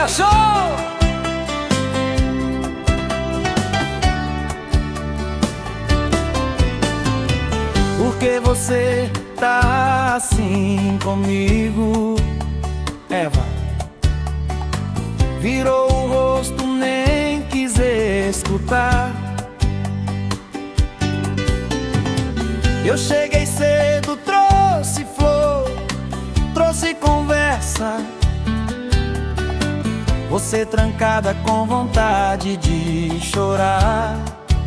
Mega Show! Por que você tá assim comigo, Eva? Virou o rosto, nem quis escutar. Eu cheguei cedo, trouxe flor, trouxe conversa. Você trancada com vontade de chorar.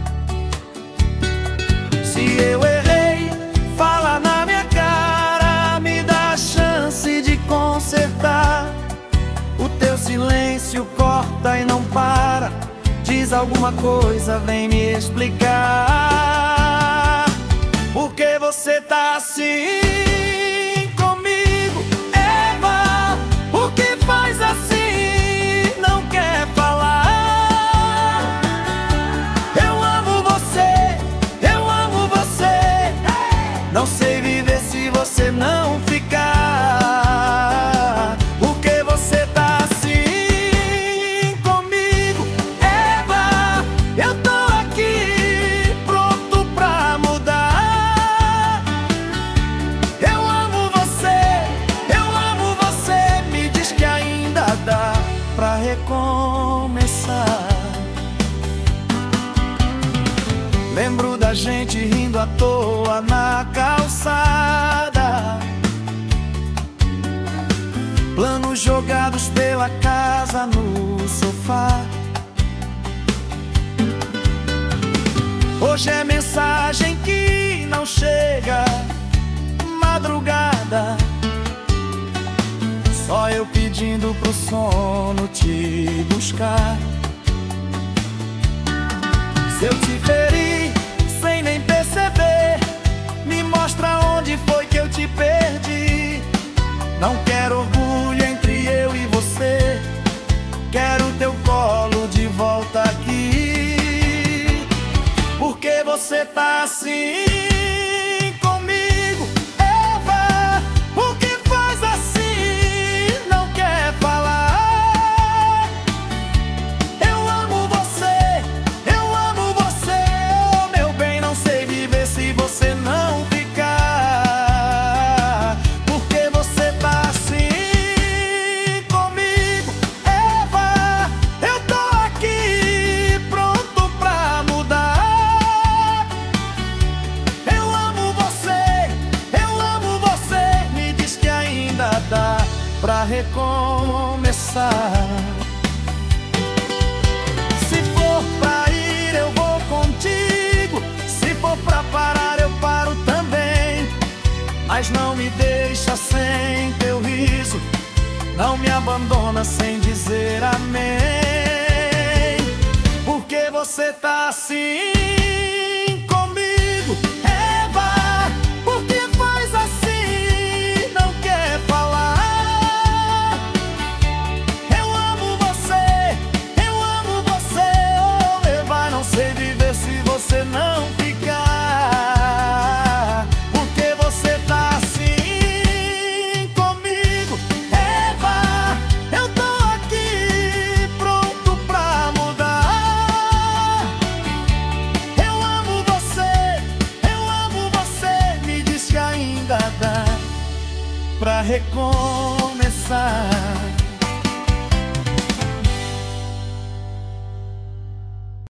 Se eu errei, fala na minha cara, me dá a chance de consertar. O teu silêncio corta e não para. Diz alguma coisa, vem me explicar. Por que você tá assim comigo, Eva? Por que faz assim, não quer falar? Eu amo você, não sei viver se você não ficar. Por que você tá assim comigo, Eva? Eu tô aqui pronto pra mudar. Eu amo você, me diz que ainda dá pra recomeçar. Lembro da gente rindo à toa na calçada, planos jogados pela casa no sofá. Hoje é mensagem que não chega, madrugada, só eu pedindo pro sono te buscar. Se eu te feri sem nem perceber, me mostra onde foi que eu te perdi. Não quero orgulho entre eu e você, quero teu colo de volta aqui. Por que você tá assim comigo, Eva? Por que faz assim, não quer falar? Eu amo você, oh meu bem, não sei viver se você não ficar. Por que você tá assim comigo, Eva? Eu tô aqui pronto pra mudar. Eu amo você, me diz que ainda dá pra recomeçar. Se for pra ir, eu vou contigo. Se for pra parar, eu paro também. Mas não me deixa sem teu riso, não me abandona sem dizer amém. Por que você tá assim comigo, Eva? Por que faz assim, não quer falar? Eu amo você, oh Eva, não sei viver se você não ficar. Por que você tá assim comigo, Eva? Eu tô aqui pronto pra mudar. Eu amo você, me diz que ainda dá pra recomeçar.